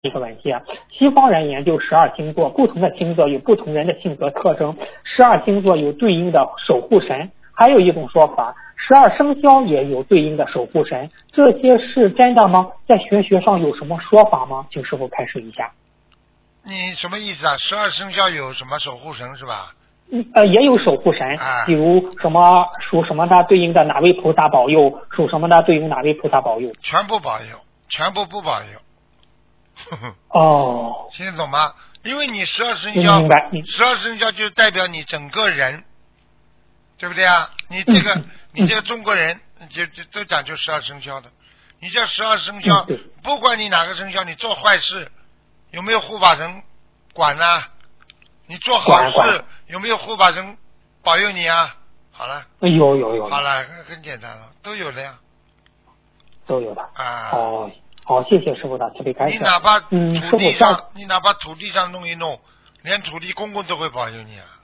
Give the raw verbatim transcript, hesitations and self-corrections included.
一个问题啊，西方人研究十二星座，不同的星座有不同人的性格特征，十二星座有对应的守护神，还有一种说法，十二生肖也有对应的守护神，这些是真的吗？在玄学上有什么说法吗？请师傅开示一下。 你什么意思啊？十二生肖有什么守护神是吧？ 嗯呃，也有守护神， 啊比如什么属什么的对应的哪位菩萨保佑，属什么的对应哪位菩萨保佑。 全部保佑，全部不保佑。呵呵哦， 听得懂吗？因为你十二生肖， 明白。 十二生肖就代表你整个人，对不对啊？你这个， 嗯、 你这个中国人，就就都讲究十二生肖的。你这十二生肖， 嗯、 不管你哪个生肖，你做坏事有没有护法神管呢、啊？你做好事有没有护法神保佑你啊？好了， 有有有， 好了，很很简单了，都有的呀， 都有的啊。 哦，好，谢谢师傅的慈悲开示。 你哪怕嗯， 土地上， 你哪怕土地上弄一弄，连土地公公都会保佑你啊。